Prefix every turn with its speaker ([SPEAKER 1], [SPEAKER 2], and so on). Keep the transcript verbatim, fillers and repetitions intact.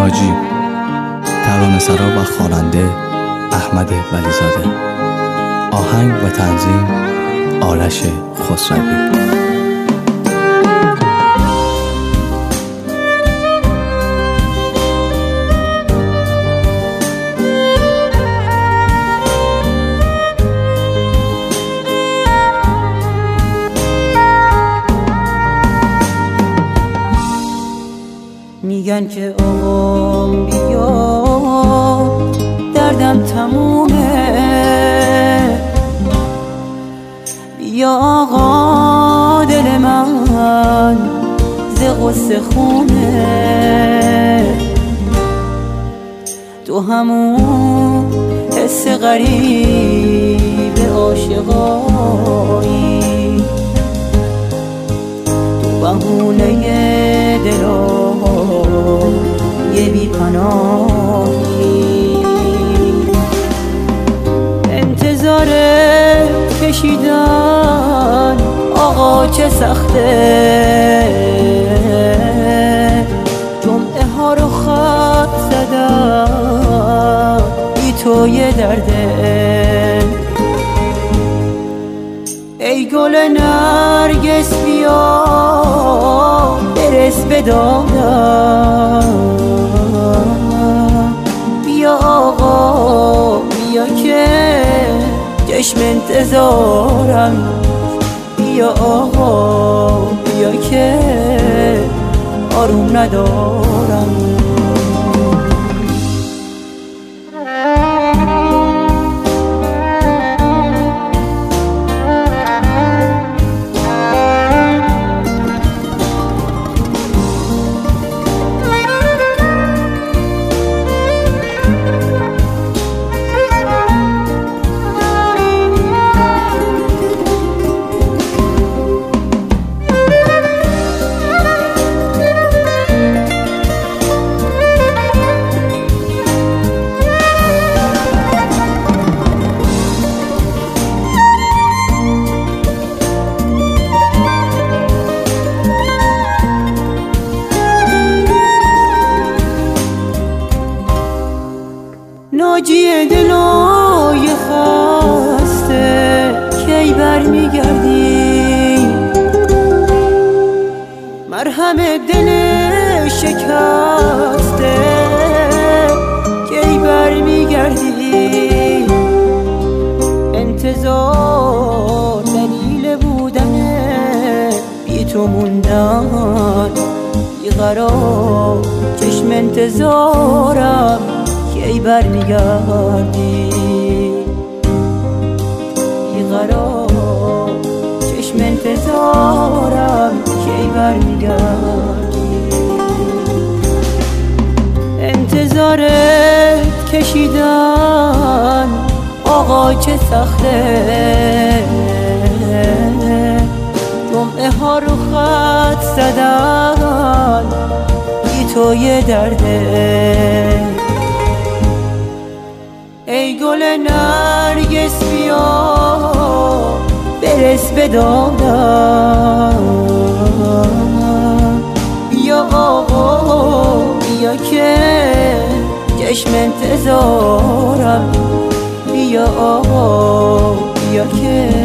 [SPEAKER 1] ناجی، ترانه‌سرا و خواننده احمد ولیزاده. آهنگ و تنظیم آرش خسروی.
[SPEAKER 2] میگن که آقام بیا دردم تمومه، بیا آقا دل من ز غصه خونه، تو همون حس غریب عاشقایی، تو بهونه دلم یه بی پناهی، انتظار کشیدن آقا چه سخته، جمعه ها رو خط زدم بی تو یه درده، ای گل نرگس بیا برس به دادم، بیا آقا بیا که چشم انتظارم، بیا آقا بیا که آروم ندارم. ناجی دلای خسته کی بر میگردی، مرهم دل شکسته کی بر میگردی، انتظار دلیل بودن بی تو موندن، بیقرار چشم انتظارم کی بر میگردی، بیقرار چشم انتظارم کی بر میگردی، انتظارت کشیدن آقا چه سخته، جمعه ها رو خط زدن بی تو یه درده، ای گل نرگس بیا برس به دادم، بیا آقا بیا که چشم انتظارم، بیا آقا بیا که